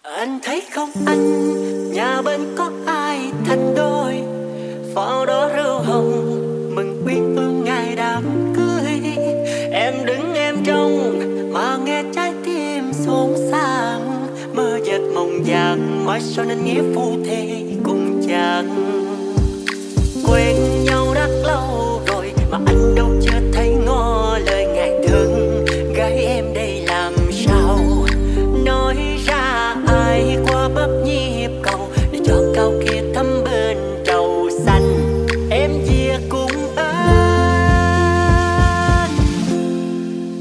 Anh thấy không anh, nhà bên có ai thành đôi, pháo đó rượu hồng mừng quý ương ngày đám cưới. Em đứng em trông mà nghe trái tim xôn xang, mơ giấc mộng vàng mai sau nên nghĩa phu thề cùng chàng.